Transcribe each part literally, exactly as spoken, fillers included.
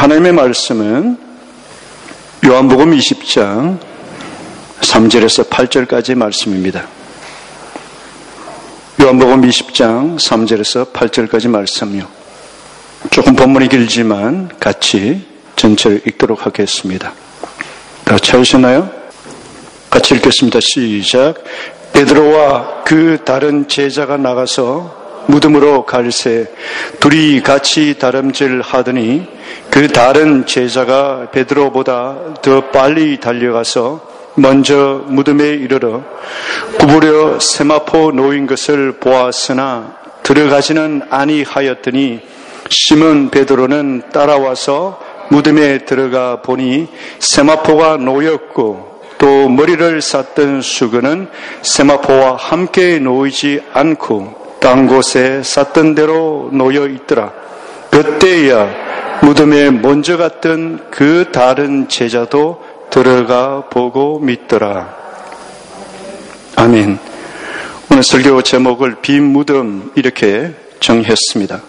하나님의 말씀은 요한복음 이십 장 삼 절에서 팔 절까지 말씀입니다. 요한복음 이십 장 삼 절에서 팔 절까지 말씀이요. 조금 본문이 길지만 같이 전체를 읽도록 하겠습니다. 다 찾으셨나요? 같이 읽겠습니다. 시작. 베드로와 그 다른 제자가 나가서 무덤으로 갈새 둘이 같이 다름질 하더니 그 다른 제자가 베드로보다 더 빨리 달려가서 먼저 무덤에 이르러 구부려 세마포 놓인 것을 보았으나 들어가지는 아니하였더니 시몬 베드로는 따라와서 무덤에 들어가 보니 세마포가 놓였고 또 머리를 쌌던 수건은 세마포와 함께 놓이지 않고 딴 곳에 쌌던 대로 놓여 있더라. 그때야 무덤에 먼저 갔던 그 다른 제자도 들어가 보고 믿더라. 아멘. 오늘 설교 제목을 빈 무덤 이렇게 정했습니다.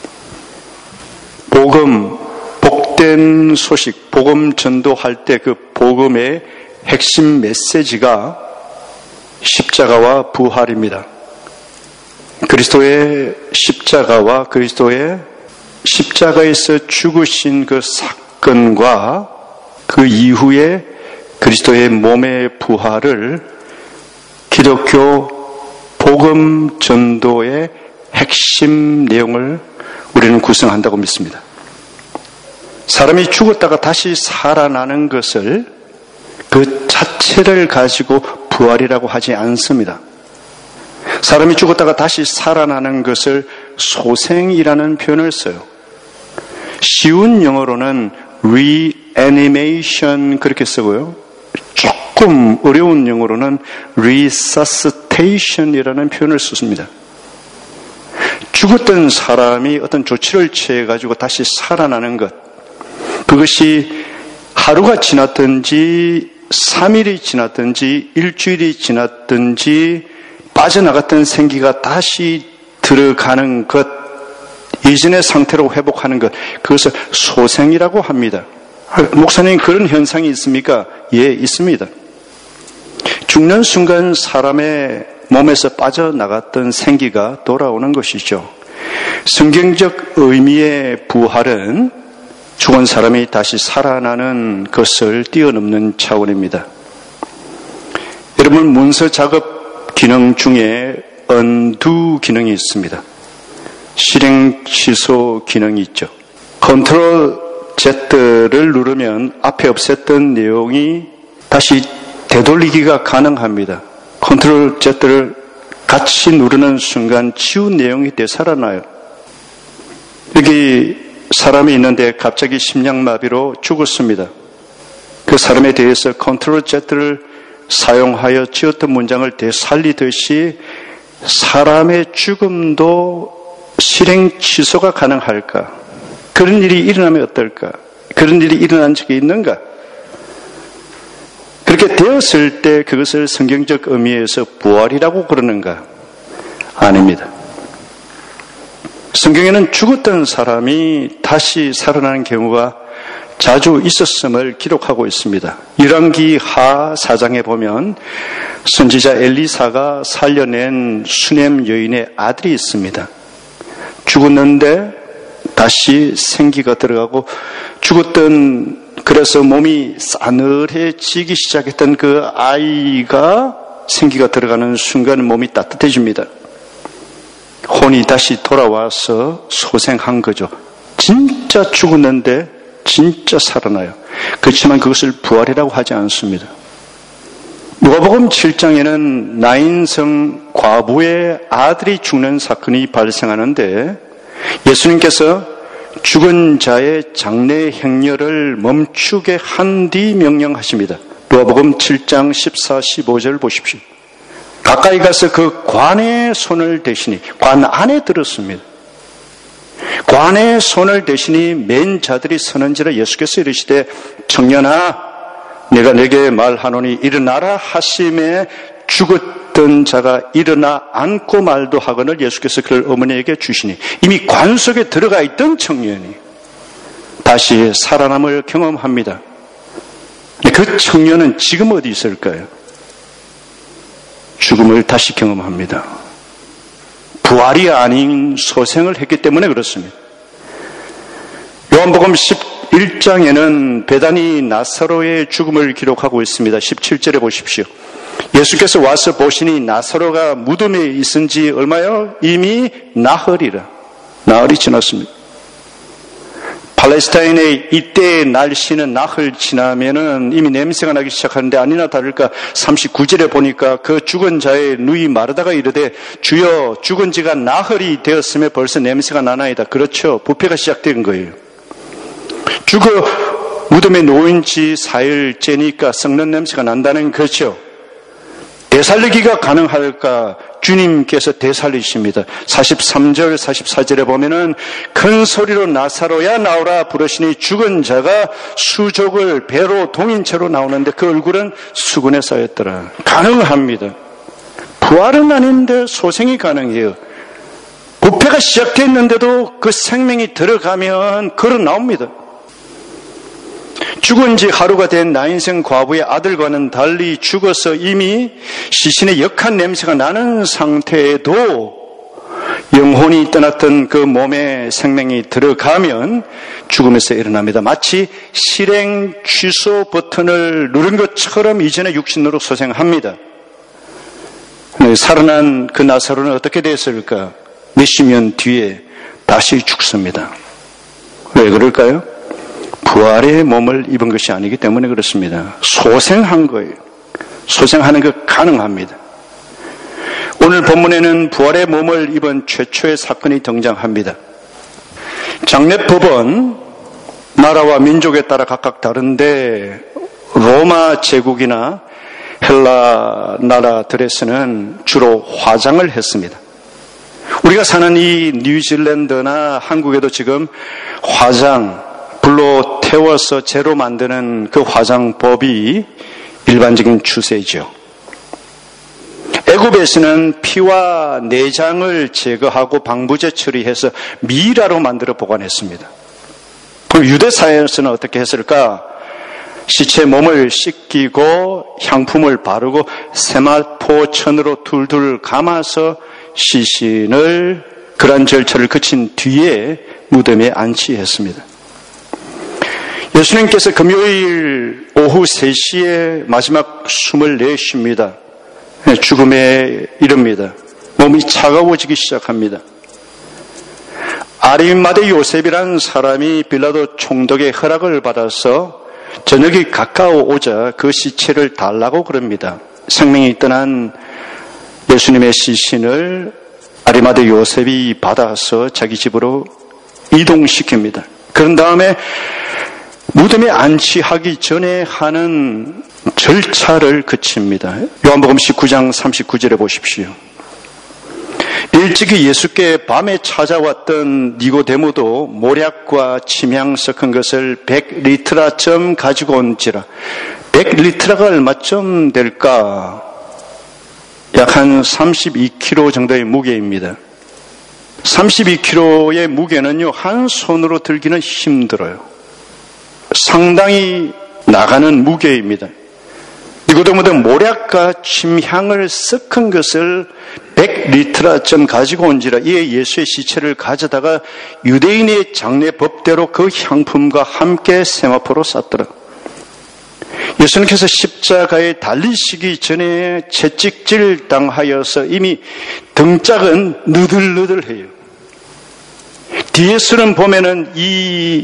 복음, 복된 소식, 복음 전도할 때 그 복음의 핵심 메시지가 십자가와 부활입니다. 그리스도의 십자가와 그리스도의 십자가에서 죽으신 그 사건과 그 이후에 그리스도의 몸의 부활을 기독교 복음 전도의 핵심 내용을 우리는 구성한다고 믿습니다. 사람이 죽었다가 다시 살아나는 것을 그 자체를 가지고 부활이라고 하지 않습니다. 사람이 죽었다가 다시 살아나는 것을 소생이라는 표현을 써요. 쉬운 영어로는 reanimation 그렇게 쓰고요. 조금 어려운 영어로는 resuscitation이라는 표현을 썼습니다. 죽었던 사람이 어떤 조치를 취해가지고 다시 살아나는 것, 그것이 하루가 지났든지 삼 일이 지났든지 일주일이 지났든지 빠져나갔던 생기가 다시 들어가는 것, 예전의 상태로 회복하는 것, 그것을 소생이라고 합니다. 목사님, 그런 현상이 있습니까? 예, 있습니다. 죽는 순간 사람의 몸에서 빠져나갔던 생기가 돌아오는 것이죠. 성경적 의미의 부활은 죽은 사람이 다시 살아나는 것을 뛰어넘는 차원입니다. 여러분, 문서 작업 기능 중에 언두 기능이 있습니다. 실행 취소 기능이 있죠. 컨트롤 Z를 누르면 앞에 없앴던 내용이 다시 되돌리기가 가능합니다. 컨트롤 Z를 같이 누르는 순간 치운 내용이 되살아나요. 여기 사람이 있는데 갑자기 심장마비로 죽었습니다. 그 사람에 대해서 컨트롤 Z를 사용하여 지었던 문장을 되살리듯이 사람의 죽음도 실행 취소가 가능할까? 그런 일이 일어나면 어떨까? 그런 일이 일어난 적이 있는가? 그렇게 되었을 때 그것을 성경적 의미에서 부활이라고 그러는가? 아닙니다. 성경에는 죽었던 사람이 다시 살아나는 경우가 자주 있었음을 기록하고 있습니다. 열왕기 하 사 장에 보면 선지자 엘리사가 살려낸 수넴 여인의 아들이 있습니다. 죽었는데 다시 생기가 들어가고 죽었던, 그래서 몸이 싸늘해지기 시작했던 그 아이가 생기가 들어가는 순간 몸이 따뜻해집니다. 혼이 다시 돌아와서 소생한 거죠. 진짜 죽었는데 진짜 살아나요. 그렇지만 그것을 부활이라고 하지 않습니다. 누가복음 칠 장에는 나인성 과부의 아들이 죽는 사건이 발생하는데 예수님께서 죽은 자의 장례 행렬을 멈추게 한 뒤 명령하십니다. 누가복음 칠 장 십사, 십오 절 보십시오. 가까이 가서 그 관의 손을 대시니, 관 안에 들었습니다. 관의 손을 대시니 맨 자들이 서는지라 예수께서 이르시되 청년아 내가 내게 말하노니 일어나라 하심에 죽었던 자가 일어나 앉고 말도 하거늘 예수께서 그를 어머니에게 주시니, 이미 관 속에 들어가 있던 청년이 다시 살아남을 경험합니다. 그 청년은 지금 어디 있을까요? 죽음을 다시 경험합니다. 부활이 아닌 소생을 했기 때문에 그렇습니다. 요한복음 십일 장에는 베다니 나사로의 죽음을 기록하고 있습니다. 십칠 절에 보십시오. 예수께서 와서 보시니 나사로가 무덤에 있은 지 얼마요? 이미 나흘이라. 나흘이 지났습니다. 팔레스타인의 이때의 날씨는 나흘 지나면은 이미 냄새가 나기 시작하는데 아니나 다를까 삼십구 절에 보니까 그 죽은 자의 누이 마르다가 이르되 주여 죽은 지가 나흘이 되었으며 벌써 냄새가 나나이다. 그렇죠. 부패가 시작된 거예요. 죽어 무덤에 놓인 지 사흘째니까 썩는 냄새가 난다는 거죠. 되살리기가 가능할까? 주님께서 되살리십니다. 사십삼 절, 사십사 절에 보면은 큰 소리로 나사로야 나오라 부르시니 죽은 자가 수족을 배로 동인 채로 나오는데 그 얼굴은 수건에 쌓였더라. 가능합니다. 부활은 아닌데 소생이 가능해요. 부패가 시작됐는데도 그 생명이 들어가면 걸어 나옵니다. 죽은 지 하루가 된 나인생 과부의 아들과는 달리 죽어서 이미 시신의 역한 냄새가 나는 상태에도 영혼이 떠났던 그 몸에 생명이 들어가면 죽음에서 일어납니다. 마치 실행 취소 버튼을 누른 것처럼 이전에 육신으로 소생합니다. 살아난 그 나사로는 어떻게 됐을까? 몇십 년 뒤에 다시 죽습니다. 왜 그럴까요? 부활의 몸을 입은 것이 아니기 때문에 그렇습니다. 소생한 거예요. 소생하는 것 가능합니다. 오늘 본문에는 부활의 몸을 입은 최초의 사건이 등장합니다. 장례법은 나라와 민족에 따라 각각 다른데 로마 제국이나 헬라 나라들에서는 주로 화장을 했습니다. 우리가 사는 이 뉴질랜드나 한국에도 지금 화장, 불로 태워서 재로 만드는 그 화장법이 일반적인 추세죠. 애굽에서는 피와 내장을 제거하고 방부제 처리해서 미라로 만들어 보관했습니다. 그럼 유대사회에서는 어떻게 했을까? 시체 몸을 씻기고 향품을 바르고 세마포천으로 둘둘 감아서 시신을 그런 절차를 거친 뒤에 무덤에 안치했습니다. 예수님께서 금요일 오후 세 시에 마지막 숨을 내쉽니다. 죽음에 이릅니다. 몸이 차가워지기 시작합니다. 아리마대 요셉이라는 사람이 빌라도 총독의 허락을 받아서 저녁이 가까워오자 그 시체를 달라고 그럽니다. 생명이 떠난 예수님의 시신을 아리마대 요셉이 받아서 자기 집으로 이동시킵니다. 그런 다음에 무덤에 안치하기 전에 하는 절차를 거칩니다. 요한복음 십구 장 삼십구 절에 보십시오. 일찍이 예수께 밤에 찾아왔던 니고데모도 모략과 침향 섞은 것을 백 리트라쯤 가지고 온지라. 백 리트라가 얼마쯤 될까? 약 한 삼십이 킬로그램 정도의 무게입니다. 삼십이 킬로그램의 무게는요, 한 손으로 들기는 힘들어요. 상당히 나가는 무게입니다. 니고데모도 모략과 침향을 섞은 것을 백 리트라쯤 가지고 온지라. 이에 예수의 시체를 가져다가 유대인의 장례법대로 그 향품과 함께 세마포로 쌌더라. 예수님께서 십자가에 달리시기 전에 채찍질 당하여서 이미 등짝은 느들느들해요. 뒤에서는 보면은 이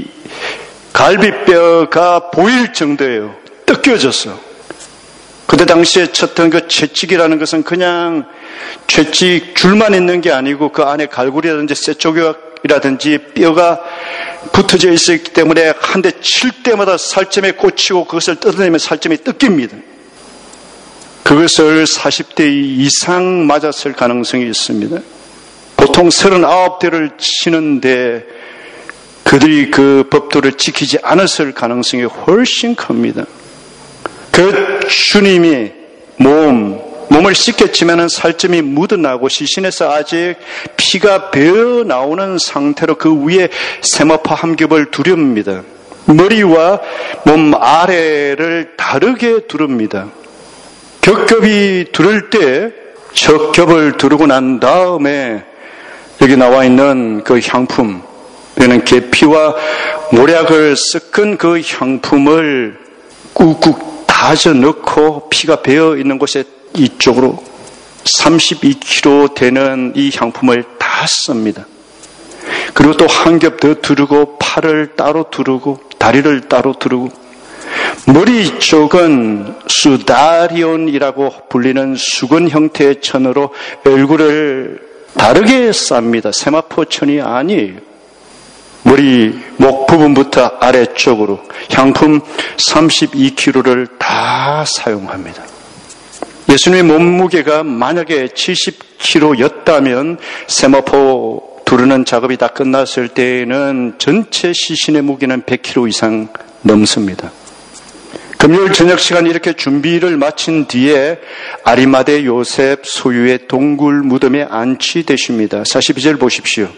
갈비뼈가 보일 정도예요. 뜯겨졌어. 그때 당시에 쳤던 그 채찍이라는 것은 그냥 채찍 줄만 있는 게 아니고 그 안에 갈고리라든지 쇠조각이라든지 뼈가 붙어져 있었기 때문에 한 대 칠 때마다 살점에 꽂히고 그것을 뜯어내면 살점이 뜯깁니다. 그것을 사십 대 이상 맞았을 가능성이 있습니다. 보통 서른아홉 대를 치는데 그들이 그 법도를 지키지 않았을 가능성이 훨씬 큽니다. 그 주님이 몸, 몸을 씻겼지만 살점이 묻어나고 시신에서 아직 피가 배어 나오는 상태로 그 위에 세마포 한 겹을 두렵니다. 머리와 몸 아래를 다르게 두릅니다. 겹겹이 두를 때 첫 겹을 두르고 난 다음에 여기 나와 있는 그 향품, 이거는 계피와 모략을 섞은 그 향품을 꾹꾹 다져 넣고 피가 배어 있는 곳에 이쪽으로 삼십이 킬로그램 되는 이 향품을 다 씁니다. 그리고 또 한 겹 더 두르고 팔을 따로 두르고 다리를 따로 두르고 머리 쪽은 수다리온이라고 불리는 수건 형태의 천으로 얼굴을 다르게 쌉니다. 세마포천이 아니에요. 머리 목 부분부터 아래쪽으로 향품 삼십이 킬로그램를 다 사용합니다. 예수님의 몸무게가 만약에 칠십 킬로그램였다면 세마포 두르는 작업이 다 끝났을 때에는 전체 시신의 무게는 백 킬로그램 이상 넘습니다. 금요일 저녁 시간 이렇게 준비를 마친 뒤에 아리마대 요셉 소유의 동굴 무덤에 안치되십니다. 사십이 절 보십시오.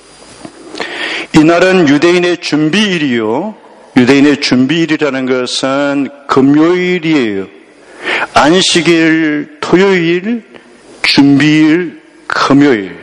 이날은 유대인의 준비일이요. 유대인의 준비일이라는 것은 금요일이에요. 안식일 토요일, 준비일 금요일.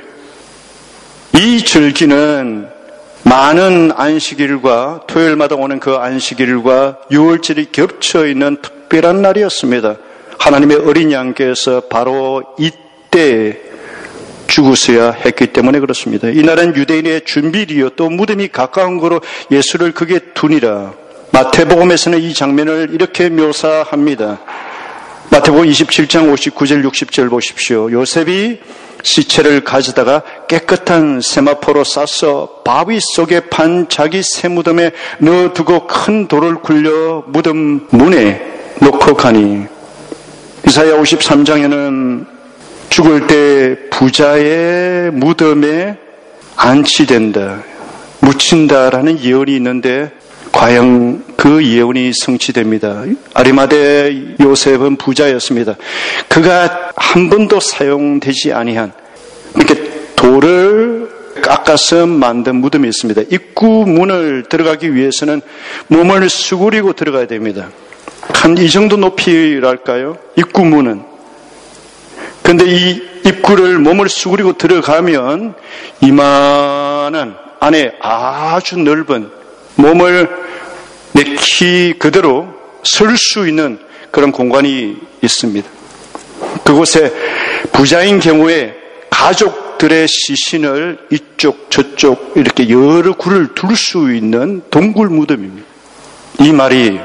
이 절기는 많은 안식일과 토요일마다 오는 그 안식일과 유월절이 겹쳐 있는 특별한 날이었습니다. 하나님의 어린 양께서 바로 이때 죽으셔야 했기 때문에 그렇습니다. 이날은 유대인의 준비일이요 또 무덤이 가까운 거로 예수를 거기에 두니라. 마태복음에서는 이 장면을 이렇게 묘사합니다. 마태복음 이십칠 장 오십구 절 육십 절 보십시오. 요셉이 시체를 가져다가 깨끗한 세마포로 싸서 바위 속에 판 자기 새 무덤에 넣어두고 큰 돌을 굴려 무덤 문에 놓고 가니 이사야 오십삼 장에는 죽을 때 부자의 무덤에 안치된다, 묻힌다라는 예언이 있는데 과연 그 예언이 성취됩니다. 아리마대 요셉은 부자였습니다. 그가 한 번도 사용되지 아니한 이렇게 돌을 깎아서 만든 무덤이 있습니다. 입구 문을 들어가기 위해서는 몸을 수그리고 들어가야 됩니다. 한 이 정도 높이랄까요? 입구 문은. 그런데 이 입구를 몸을 수그리고 들어가면 이만한 안에 아주 넓은 몸을 내 키 그대로 설 수 있는 그런 공간이 있습니다. 그곳에 부자인 경우에 가족들의 시신을 이쪽 저쪽 이렇게 여러 굴을 둘 수 있는 동굴 무덤입니다. 이 말이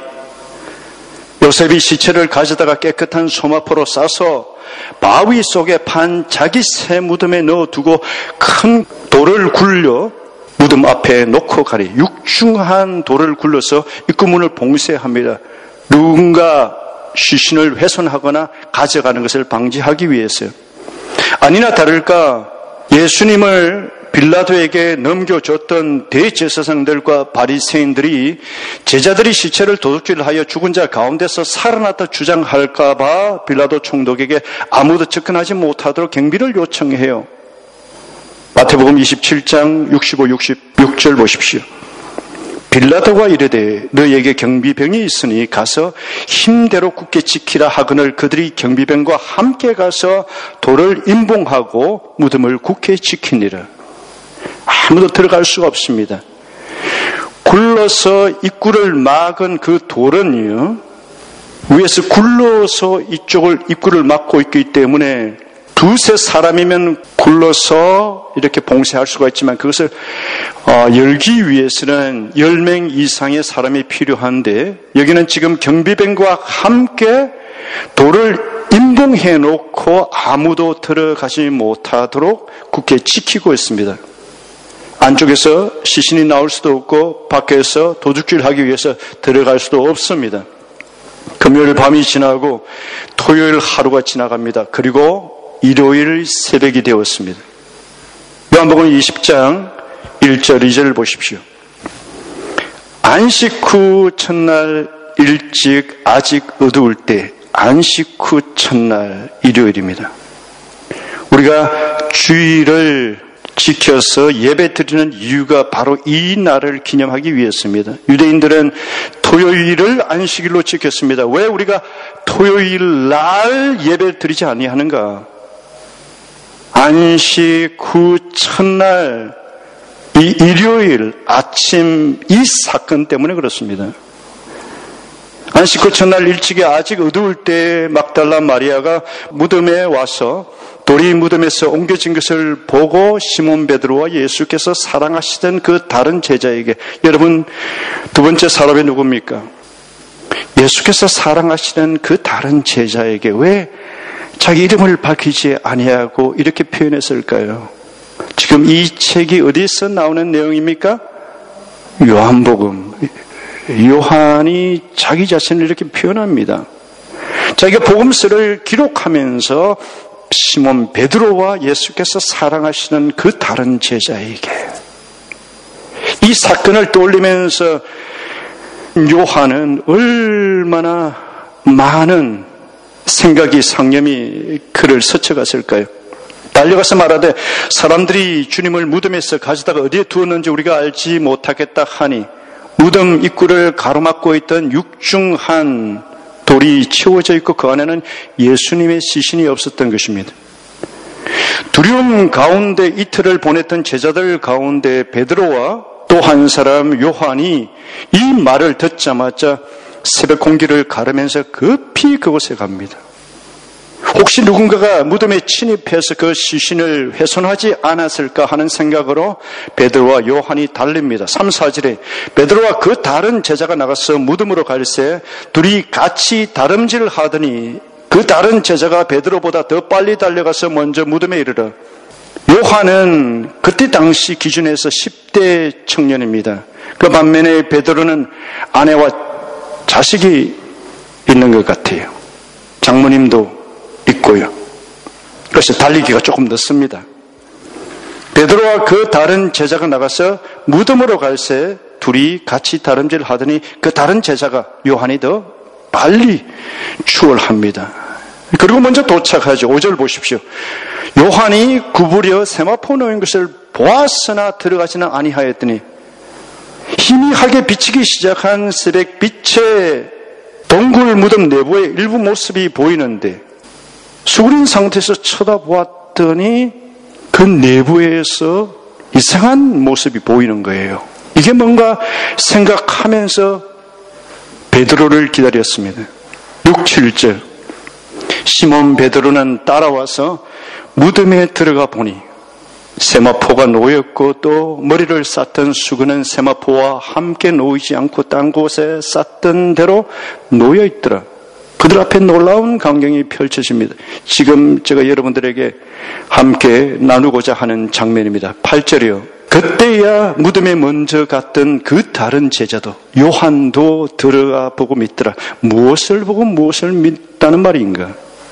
요셉이 시체를 가져다가 깨끗한 소마포로 싸서 바위 속에 판 자기 새 무덤에 넣어두고 큰 돌을 굴려 무덤 앞에 놓고 가리. 육중한 돌을 굴러서 입구문을 봉쇄합니다. 누군가 시신을 훼손하거나 가져가는 것을 방지하기 위해서요. 아니나 다를까 예수님을 빌라도에게 넘겨줬던 대제사장들과 바리새인들이 제자들이 시체를 도둑질하여 죽은 자 가운데서 살아났다 주장할까 봐 빌라도 총독에게 아무도 접근하지 못하도록 경비를 요청해요. 마태복음 이십칠 장 육십오, 육십육 절 보십시오. 빌라도가 이르되 너에게 경비병이 있으니 가서 힘대로 굳게 지키라 하거늘 그들이 경비병과 함께 가서 돌을 임봉하고 무덤을 굳게 지키니라. 아무도 들어갈 수가 없습니다. 굴러서 입구를 막은 그 돌은요, 위에서 굴러서 이쪽을 입구를 막고 있기 때문에 두세 사람이면 굴러서 이렇게 봉쇄할 수가 있지만 그것을 어, 열기 위해서는 열 명 이상의 사람이 필요한데 여기는 지금 경비병과 함께 돌을 임봉해 놓고 아무도 들어가지 못하도록 굳게 지키고 있습니다. 안쪽에서 시신이 나올 수도 없고 밖에서 도둑질하기 위해서 들어갈 수도 없습니다. 금요일 밤이 지나고 토요일 하루가 지나갑니다. 그리고 일요일 새벽이 되었습니다. 요한복음 이십 장 일 절 이 절을 보십시오. 안식 후 첫날 일찍 아직 어두울 때 안식 후 첫날 일요일입니다. 우리가 주일을 지켜서 예배 드리는 이유가 바로 이 날을 기념하기 위해서입니다. 유대인들은 토요일을 안식일로 지켰습니다. 왜 우리가 토요일 날 예배 드리지 아니하는가? 안식 후 첫날 이 일요일 아침 이 사건 때문에 그렇습니다. 안식 후 첫날 일찍이 아직 어두울 때 막달라 마리아가 무덤에 와서 돌이 무덤에서 옮겨진 것을 보고 시몬 베드로와 예수께서 사랑하시던 그 다른 제자에게, 여러분 두 번째 사람이 누굽니까? 예수께서 사랑하시는 그 다른 제자에게 왜 자기 이름을 밝히지 아니하고 이렇게 표현했을까요? 지금 이 책이 어디서 나오는 내용입니까? 요한복음. 요한이 자기 자신을 이렇게 표현합니다. 자기가 복음서를 기록하면서 시몬 베드로와 예수께서 사랑하시는 그 다른 제자에게 이 사건을 떠올리면서 요한은 얼마나 많은 생각이 상념이 그를 스쳐갔을까요? 달려가서 말하되 사람들이 주님을 무덤에서 가져다가 어디에 두었는지 우리가 알지 못하겠다 하니 무덤 입구를 가로막고 있던 육중한 돌이 치워져 있고 그 안에는 예수님의 시신이 없었던 것입니다. 두려움 가운데 이틀을 보냈던 제자들 가운데 베드로와 또 한 사람 요한이 이 말을 듣자마자 새벽 공기를 가르면서 급히 그곳에 갑니다. 혹시 누군가가 무덤에 침입해서 그 시신을 훼손하지 않았을까 하는 생각으로 베드로와 요한이 달립니다. 삼, 사 절에 베드로와 그 다른 제자가 나가서 무덤으로 갈새 둘이 같이 다름질을 하더니 그 다른 제자가 베드로보다 더 빨리 달려가서 먼저 무덤에 이르러, 요한은 그때 당시 기준에서 십 대 청년입니다. 그 반면에 베드로는 아내와 자식이 있는 것 같아요. 장모님도 있고요. 그래서 달리기가 조금 늦습니다. 베드로와 그 다른 제자가 나가서 무덤으로 갈새 둘이 같이 다름질 하더니 그 다른 제자가 요한이 더 빨리 추월합니다. 그리고 먼저 도착하죠. 오 절 보십시오. 요한이 구부려 세마포 놓인 것을 보았으나 들어가지는 아니하였더니 희미하게 비치기 시작한 새벽빛에 동굴 무덤 내부의 일부 모습이 보이는데 수그린 상태에서 쳐다보았더니 그 내부에서 이상한 모습이 보이는 거예요. 이게 뭔가 생각하면서 베드로를 기다렸습니다. 육, 칠 절 시몬 베드로는 따라와서 무덤에 들어가 보니 세마포가 놓였고 또 머리를 쌌던 수건은 세마포와 함께 놓이지 않고 딴 곳에 쌌던 대로 놓여있더라. 그들 앞에 놀라운 광경이 펼쳐집니다. 지금 제가 여러분들에게 함께 나누고자 하는 장면입니다. 팔 절이요. 그때야 무덤에 먼저 갔던 그 다른 제자도 요한도 들어가 보고 믿더라. 무엇을 보고 무엇을 믿다는 말인가?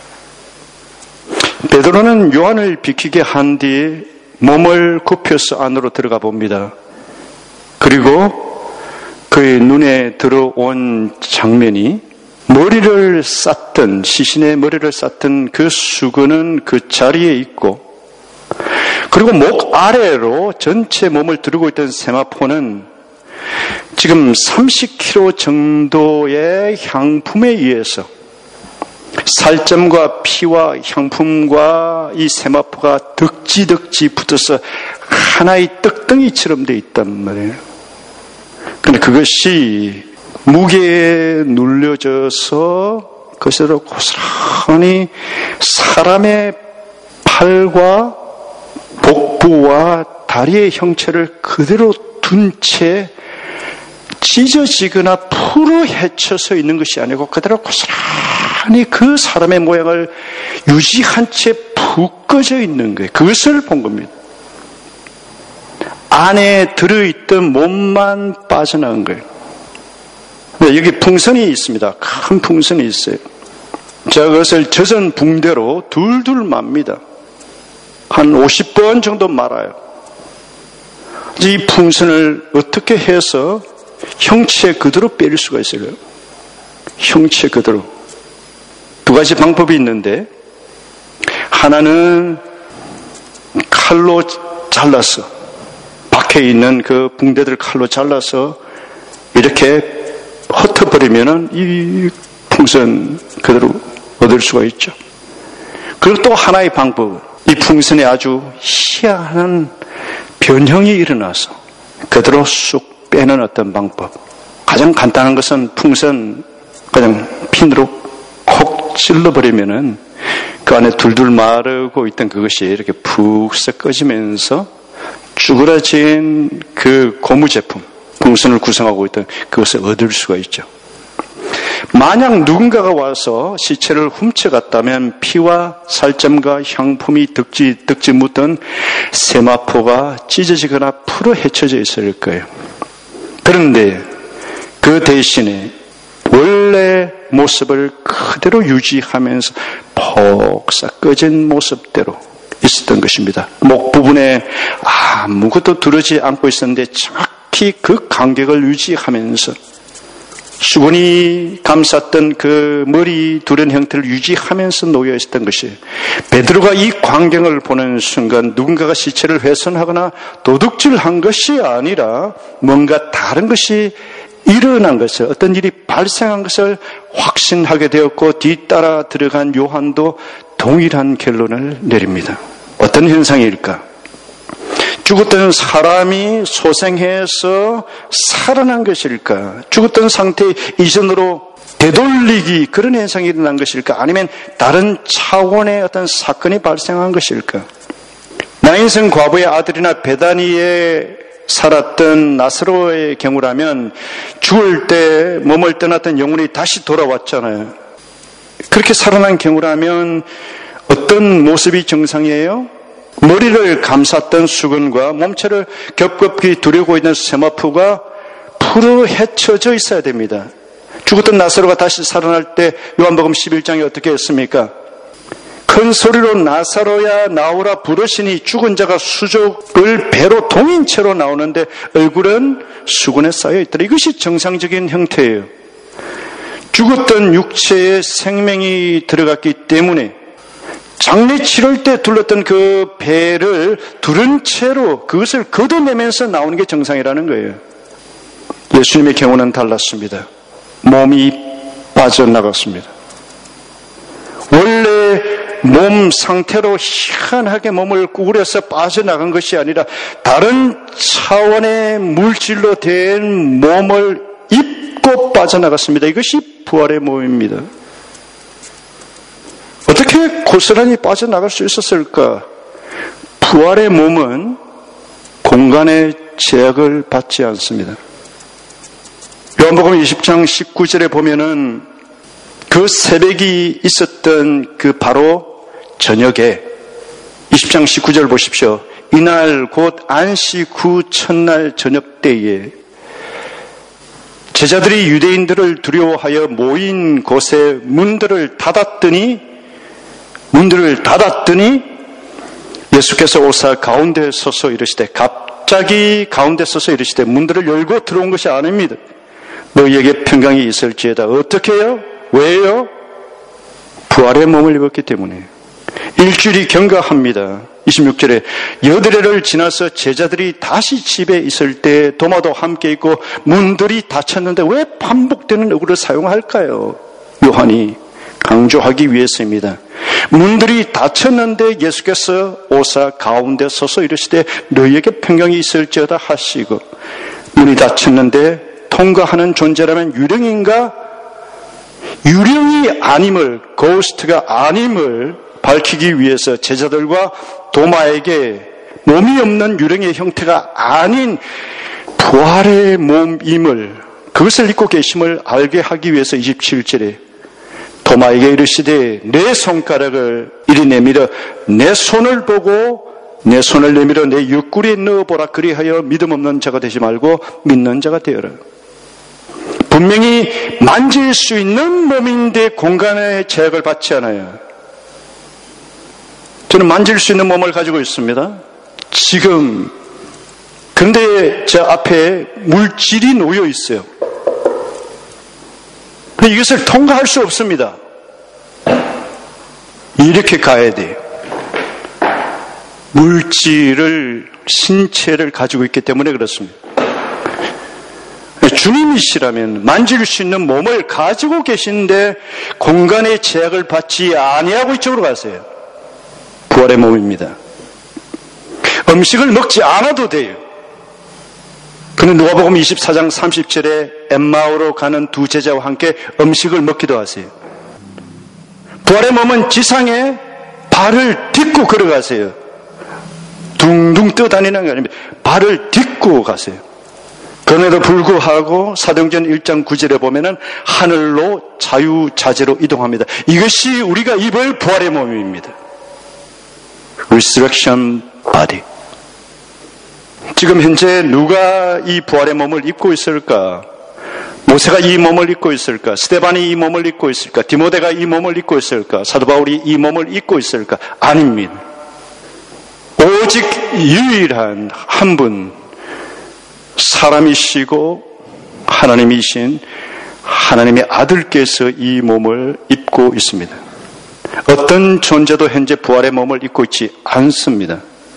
베드로는 요한을 비키게 한 뒤에 몸을 굽혀서 안으로 들어가 봅니다. 그리고 그의 눈에 들어온 장면이 머리를 쌌던, 시신의 머리를 쌌던 그 수건은 그 자리에 있고, 그리고 목 아래로 전체 몸을 두르고 있던 세마포는 지금 삼십 킬로그램 정도의 향품에 의해서 살점과 피와 향품과 이 세마포가 덕지덕지 붙어서 하나의 떡덩이처럼 되어 있단 말이에요. 그런데 그것이 무게에 눌려져서 그것으로 고스란히 사람의 팔과 복부와 다리의 형체를 그대로 둔 채 찢어지거나 풀어 헤쳐서 있는 것이 아니고 그대로 고스란히 그 사람의 모양을 유지한 채 푹 꺼져 있는 거예요. 그것을 본 겁니다. 안에 들어있던 몸만 빠져나온 거예요. 네, 여기 풍선이 있습니다. 큰 풍선이 있어요. 자, 그것을 젖은 붕대로 둘둘 맙니다. 한 오십 번 정도 말아요. 이 풍선을 어떻게 해서 형체 그대로 빼릴 수가 있어요? 형체 그대로. 두 가지 방법이 있는데, 하나는 칼로 잘라서 박혀 있는 그 붕대들 칼로 잘라서 이렇게 흩어버리면은 이 풍선 그대로 얻을 수가 있죠. 그리고 또 하나의 방법은 이 풍선에 아주 희한한 변형이 일어나서 그대로 쑥 빼는 어떤 방법. 가장 간단한 것은 풍선 그냥 핀으로 콕 찔러버리면은 그 안에 둘둘 마르고 있던 그것이 이렇게 푹 섞어지면서 쭈그러진 그 고무 제품, 풍선을 구성하고 있던 그것을 얻을 수가 있죠. 만약 누군가가 와서 시체를 훔쳐갔다면 피와 살점과 향품이 덕지, 덕지 묻던 세마포가 찢어지거나 풀어 헤쳐져 있을 거예요. 그런데 그 대신에 원래 모습을 그대로 유지하면서 폭삭 꺼진 모습대로 있었던 것입니다. 목 부분에 아무것도 두르지 않고 있었는데 정확히 그 간격을 유지하면서 수건이 감쌌던 그 머리 두른 형태를 유지하면서 놓여 있었던 것이, 베드로가 이 광경을 보는 순간 누군가가 시체를 훼손하거나 도둑질한 것이 아니라 뭔가 다른 것이 일어난 것을, 어떤 일이 발생한 것을 확신하게 되었고 뒤따라 들어간 요한도 동일한 결론을 내립니다. 어떤 현상일까? 죽었던 사람이 소생해서 살아난 것일까? 죽었던 상태 이전으로 되돌리기, 그런 현상이 일어난 것일까? 아니면 다른 차원의 어떤 사건이 발생한 것일까? 나인성 과부의 아들이나 베다니에 살았던 나사로의 경우라면 죽을 때 몸을 떠났던 영혼이 다시 돌아왔잖아요. 그렇게 살아난 경우라면 어떤 모습이 정상이에요? 머리를 감쌌던 수건과 몸체를 겹겹이 두르고 있는 세마포가 풀어 헤쳐져 있어야 됩니다. 죽었던 나사로가 다시 살아날 때 요한복음 십일 장에 어떻게 했습니까? 큰 소리로 나사로야 나오라 부르시니 죽은 자가 수족을 배로 동인 채로 나오는데 얼굴은 수건에 쌓여 있더라. 이것이 정상적인 형태예요. 죽었던 육체에 생명이 들어갔기 때문에 장례 치를 때 둘렀던 그 배를 두른 채로 그것을 걷어내면서 나오는 게 정상이라는 거예요. 예수님의 경우는 달랐습니다. 몸이 빠져나갔습니다. 원래 몸 상태로 희한하게 몸을 구부려서 빠져나간 것이 아니라 다른 차원의 물질로 된 몸을 입고 빠져나갔습니다. 이것이 부활의 몸입니다. 어떻게 고스란히 빠져나갈 수 있었을까? 부활의 몸은 공간의 제약을 받지 않습니다. 요한복음 이십 장 십구 절에 보면은 그 새벽이 있었던 그 바로 저녁에, 이십 장 십구 절 보십시오. 이날 곧 안식 후 첫날 저녁 때에 제자들이 유대인들을 두려워하여 모인 곳에 문들을 닫았더니 문들을 닫았더니 예수께서 오사 가운데 서서 이르시되, 갑자기 가운데 서서 이르시되 문들을 열고 들어온 것이 아닙니다. 너희에게 평강이 있을지어다. 어떻게 해요? 왜요? 부활의 몸을 입었기 때문에. 일주일이 경과합니다. 이십육 절에 여드레를 지나서 제자들이 다시 집에 있을 때 도마도 함께 있고 문들이 닫혔는데 왜 반복되는 어구를 사용할까요? 요한이 강조하기 위해서입니다. 문들이 닫혔는데 예수께서 오사 가운데 서서 이르시되 너희에게 평강이 있을지어다 하시고, 문이 닫혔는데 통과하는 존재라면 유령인가? 유령이 아님을, 고스트가 아님을 밝히기 위해서 제자들과 도마에게 몸이 없는 유령의 형태가 아닌 부활의 몸임을, 그것을 입고 계심을 알게 하기 위해서 이십칠 절에 도마에게 이르시되 내 손가락을 이리 내밀어 내 손을 보고 내 손을 내밀어 내 옆구리에 넣어보라. 그리하여 믿음 없는 자가 되지 말고 믿는 자가 되어라. 분명히 만질 수 있는 몸인데 공간의 제약을 받지 않아요. 저는 만질 수 있는 몸을 가지고 있습니다. 지금. 그런데 제 앞에 물질이 놓여 있어요. 근데 이것을 통과할 수 없습니다. 이렇게 가야 돼요. 물질을, 신체를 가지고 있기 때문에 그렇습니다. 주님이시라면 만질 수 있는 몸을 가지고 계신데 공간의 제약을 받지 아니하고 이쪽으로 가세요. 부활의 몸입니다. 음식을 먹지 않아도 돼요. 그는 누가복음 이십사 장 삼십 절에 엠마오로 가는 두 제자와 함께 음식을 먹기도 하세요. 부활의 몸은 지상에 발을 딛고 걸어가세요. 둥둥 떠다니는 게 아닙니다. 발을 딛고 가세요. 그럼에도 불구하고 사도행전 일 장 구 절에 보면은 하늘로 자유자재로 이동합니다. 이것이 우리가 입을 부활의 몸입니다. Resurrection body. 지금 현재 누가 이 부활의 몸을 입고 있을까? 모세가 이 몸을 입고 있을까? 스데반이 이 몸을 입고 있을까? 디모데가 이 몸을 입고 있을까? 사도 바울이 이 몸을 입고 있을까? 아닙니다. 오직 유일한 한 분, 사람이시고 하나님이신 하나님의 아들께서 이 몸을 입고 있습니다. 어떤 존재도 현재 부활의 몸을 입고 있지 않습니다.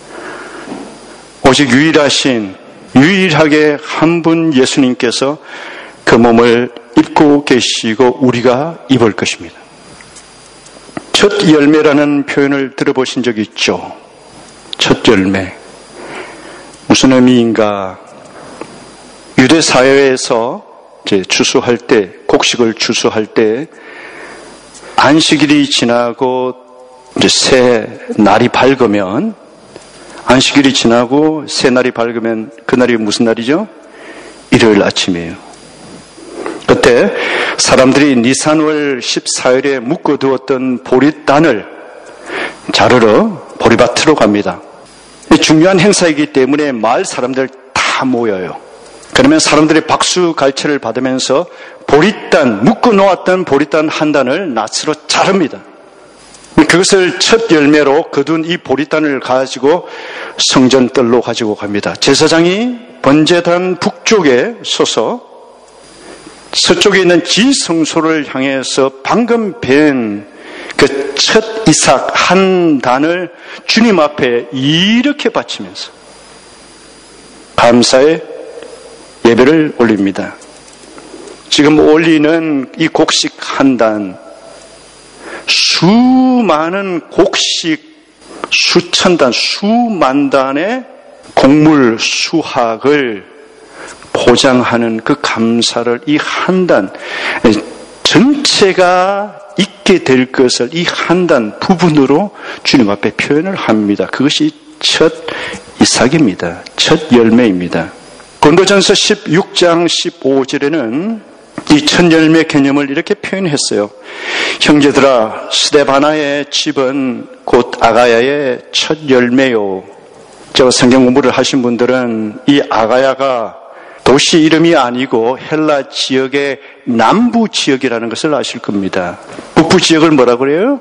오직 유일하신, 유일하게 한 분 예수님께서 그 몸을 입고 계시고 우리가 입을 것입니다. 첫 열매라는 표현을 들어보신 적 있죠? 첫 열매. 무슨 의미인가? 유대 사회에서 이제 추수할 때, 곡식을 추수할 때 안식일이 지나고 이제 새 날이 밝으면, 안식일이 지나고 새 날이 밝으면 그날이 무슨 날이죠? 일요일 아침이에요. 그때 사람들이 니산월 십사 일에 묶어두었던 보리단을 자르러 보리밭으로 갑니다. 중요한 행사이기 때문에 마을 사람들 다 모여요. 그러면 사람들이 박수 갈채를 받으면서 보리단, 묶어놓았던 보리단 한 단을 낫으로 자릅니다. 그것을 첫 열매로 거둔 이 보리단을 가지고 성전뜰로 가지고 갑니다. 제사장이 번제단 북쪽에 서서 서쪽에 있는 지성소를 향해서 방금 벤 그 첫 이삭 한 단을 주님 앞에 이렇게 바치면서 감사의 예배를 올립니다. 지금 올리는 이 곡식 한 단, 수많은 곡식, 수천 단, 수만 단의 곡물 수확을 포장하는 그 감사를 이 한 단, 전체가 있게 될 것을 이 한 단 부분으로 주님 앞에 표현을 합니다. 그것이 첫 이삭입니다. 첫 열매입니다. 고린도전서 십육 장 십오 절에는 이 첫 열매 개념을 이렇게 표현했어요. 형제들아, 스데바나의 집은 곧 아가야의 첫 열매요. 제가 성경 공부를 하신 분들은 이 아가야가 도시 이름이 아니고 헬라 지역의 남부 지역이라는 것을 아실 겁니다. 북부 지역을 뭐라고 그래요?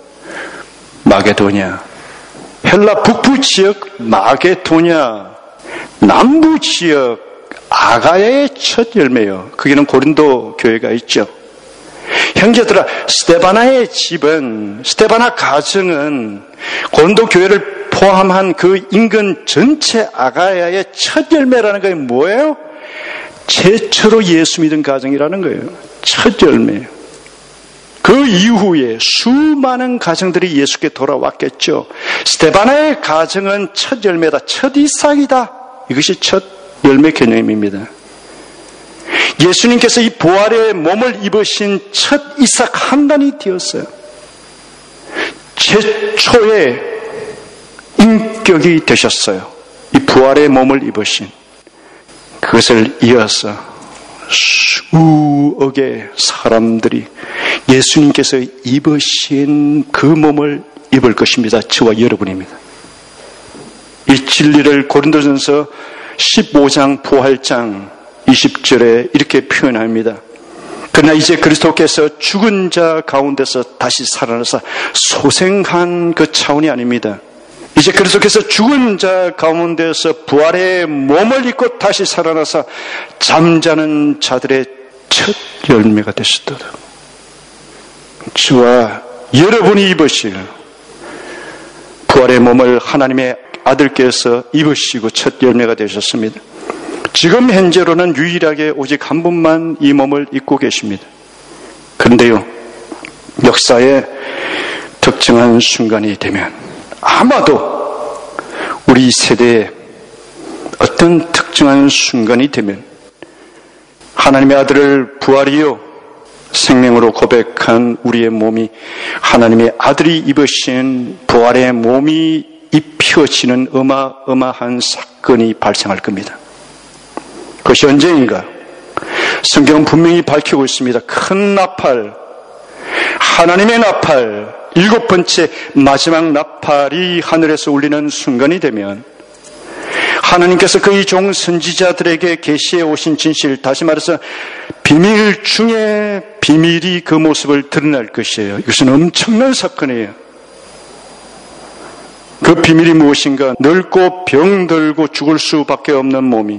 마게도냐. 헬라 북부 지역 마게도냐. 남부 지역 아가야의 첫 열매요. 거기는 고린도 교회가 있죠. 형제들아, 스데바나의 집은, 스데바나 가정은 고린도 교회를 포함한 그 인근 전체 아가야의 첫 열매라는 게 뭐예요? 최초로 예수 믿은 가정이라는 거예요. 첫 열매. 그 이후에 수많은 가정들이 예수께 돌아왔겠죠. 스데바나의 가정은 첫 열매다. 첫 이삭이다. 이것이 첫 열매 개념입니다. 예수님께서 이 부활의 몸을 입으신 첫 이삭 한 단이 되었어요. 최초의 인격이 되셨어요. 이 부활의 몸을 입으신. 그것을 이어서 수억의 사람들이 예수님께서 입으신 그 몸을 입을 것입니다. 저와 여러분입니다. 이 진리를 고린도전서 십오 장 부활장 이십 절에 이렇게 표현합니다. 그러나 이제 그리스도께서 죽은 자 가운데서 다시 살아나서 소생한 그 차원이 아닙니다. 이제 그리스도께서 죽은 자 가운데서 부활의 몸을 입고 다시 살아나서 잠자는 자들의 첫 열매가 되셨도다. 저와 여러분이 입으실 부활의 몸을 하나님의 아들께서 입으시고 첫 열매가 되셨습니다. 지금 현재로는 유일하게 오직 한 분만 이 몸을 입고 계십니다. 그런데요, 역사의 특정한 순간이 되면 아마도 우리 세대에 어떤 특정한 순간이 되면 하나님의 아들을 부활이요 생명으로 고백한 우리의 몸이 하나님의 아들이 입으신 부활의 몸이 입혀지는 어마어마한 사건이 발생할 겁니다. 그것이 언제인가? 성경은 분명히 밝히고 있습니다. 큰 나팔, 하나님의 나팔, 일곱 번째 마지막 나팔이 하늘에서 울리는 순간이 되면 하나님께서 그의 종 선지자들에게 계시해 오신 진실, 다시 말해서 비밀 중에 비밀이 그 모습을 드러낼 것이에요. 이것은 엄청난 사건이에요. 그 비밀이 무엇인가? 늙고 병들고 죽을 수밖에 없는 몸이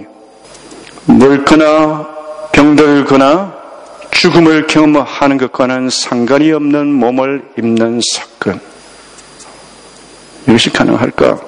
늙거나 병들거나 죽음을 경험하는 것과는 상관이 없는 몸을 입는 사건. 이것이 가능할까?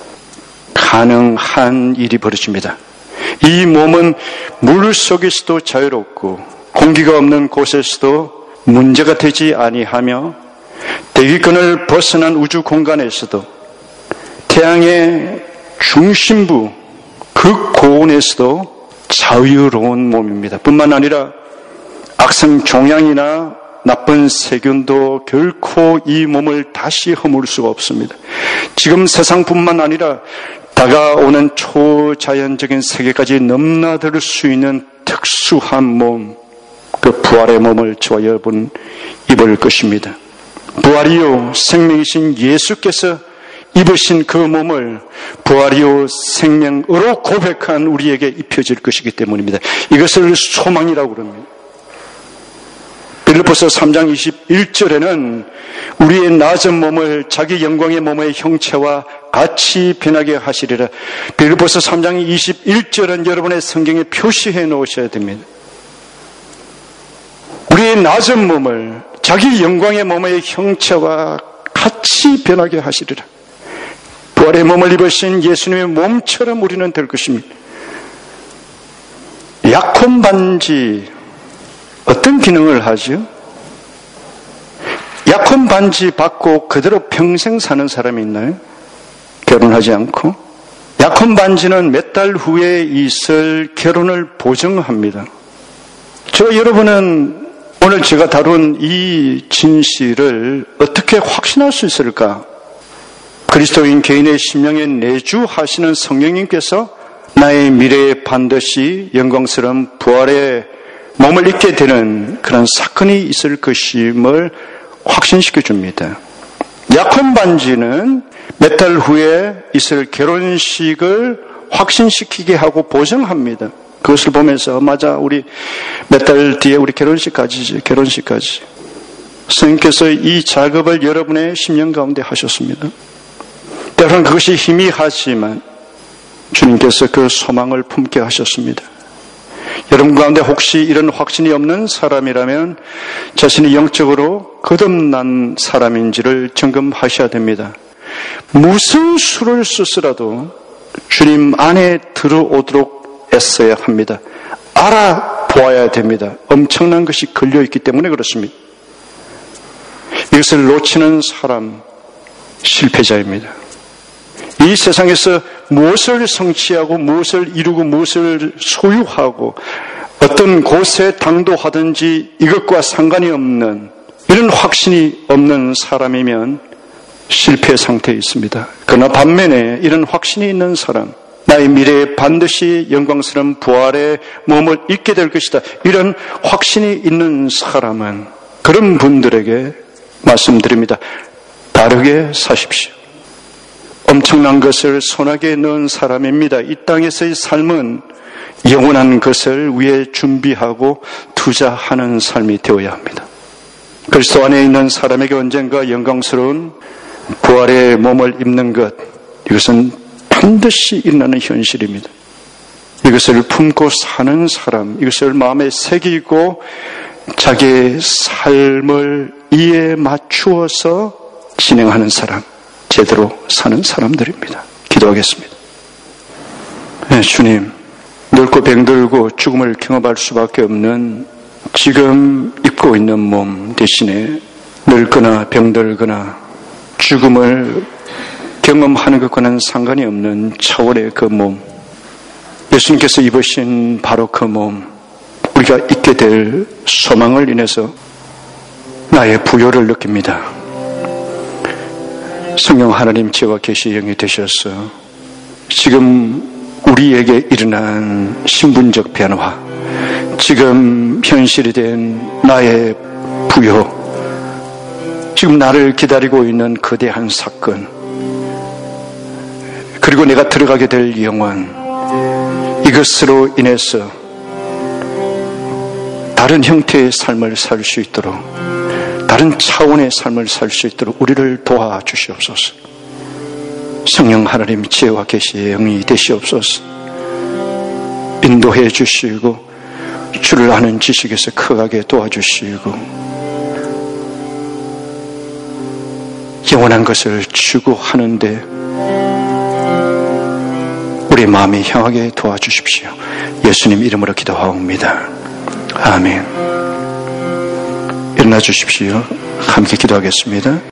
가능한 일이 벌어집니다. 이 몸은 물 속에서도 자유롭고 공기가 없는 곳에서도 문제가 되지 아니하며 대기권을 벗어난 우주 공간에서도 태양의 중심부 그 고온에서도 자유로운 몸입니다. 뿐만 아니라 악성 종양이나 나쁜 세균도 결코 이 몸을 다시 허물 수가 없습니다. 지금 세상뿐만 아니라 다가오는 초자연적인 세계까지 넘나들 수 있는 특수한 몸, 그 부활의 몸을 저와 여러분 입을 것입니다. 부활이요 생명이신 예수께서 입으신 그 몸을 부활이요 생명으로 고백한 우리에게 입혀질 것이기 때문입니다. 이것을 소망이라고 그럽니다. 빌립보서 삼 장 이십일 절에는 우리의 낮은 몸을 자기 영광의 몸의 형체와 같이 변하게 하시리라. 빌립보서 삼 장 이십일 절은 여러분의 성경에 표시해 놓으셔야 됩니다. 우리의 낮은 몸을 자기 영광의 몸의 형체와 같이 변하게 하시리라. 부활의 몸을 입으신 예수님의 몸처럼 우리는 될 것입니다. 약혼 반지 어떤 기능을 하죠? 약혼 반지 받고 그대로 평생 사는 사람이 있나요? 결혼하지 않고? 약혼 반지는 몇 달 후에 있을 결혼을 보증합니다. 저 여러분은 오늘 제가 다룬 이 진실을 어떻게 확신할 수 있을까? 그리스도인 개인의 심령에 내주하시는 성령님께서 나의 미래에 반드시 영광스러운 부활의 몸을 입게 되는 그런 사건이 있을 것임을 확신시켜 줍니다. 약혼 반지는 몇 달 후에 있을 결혼식을 확신시키게 하고 보증합니다. 그것을 보면서 맞아 우리 몇 달 뒤에 우리 결혼식 가지지 결혼식 가지. 성령께서 이 작업을 여러분의 심령 가운데 하셨습니다. 때로는 그것이 희미하지만 주님께서 그 소망을 품게 하셨습니다. 여러분 가운데 혹시 이런 확신이 없는 사람이라면 자신이 영적으로 거듭난 사람인지를 점검하셔야 됩니다. 무슨 수를 쓰더라도 주님 안에 들어오도록 애써야 합니다. 알아보아야 됩니다. 엄청난 것이 걸려있기 때문에 그렇습니다. 이것을 놓치는 사람 실패자입니다. 이 세상에서 무엇을 성취하고 무엇을 이루고 무엇을 소유하고 어떤 곳에 당도하든지 이것과 상관이 없는 이런 확신이 없는 사람이면 실패 상태에 있습니다. 그러나 반면에 이런 확신이 있는 사람, 나의 미래에 반드시 영광스러운 부활의 몸을 입게 될 것이다. 이런 확신이 있는 사람은 그런 분들에게 말씀드립니다. 다르게 사십시오. 엄청난 것을 손아귀에 넣은 사람입니다. 이 땅에서의 삶은 영원한 것을 위해 준비하고 투자하는 삶이 되어야 합니다. 그리스도 안에 있는 사람에게 언젠가 영광스러운 부활의 몸을 입는 것, 이것은 반드시 일어나는 현실입니다. 이것을 품고 사는 사람, 이것을 마음에 새기고 자기의 삶을 이에 맞추어서 진행하는 사람, 제대로 사는 사람들입니다. 기도하겠습니다. 네, 주님, 늙고 병들고 죽음을 경험할 수밖에 없는 지금 입고 있는 몸 대신에 늙거나 병들거나 죽음을 경험하는 것과는 상관이 없는 차원의 그 몸, 예수님께서 입으신 바로 그 몸, 우리가 있게 될 소망을 인해서 나의 부요를 느낍니다. 성령 하나님 지혜와 계시의 영이 되셔서 지금 우리에게 일어난 신분적 변화, 지금 현실이 된 나의 부요, 지금 나를 기다리고 있는 거대한 사건, 그리고 내가 들어가게 될 영원, 이것으로 인해서 다른 형태의 삶을 살 수 있도록, 다른 차원의 삶을 살 수 있도록 우리를 도와주시옵소서. 성령 하나님 지혜와 계시의 영이 되시옵소서. 인도해 주시고 주를 아는 지식에서 커가게 도와주시고 영원한 것을 추구하는데 우리 마음이 향하게 도와주십시오. 예수님 이름으로 기도하옵니다. 아멘. 일어나 주십시오. 함께 기도하겠습니다.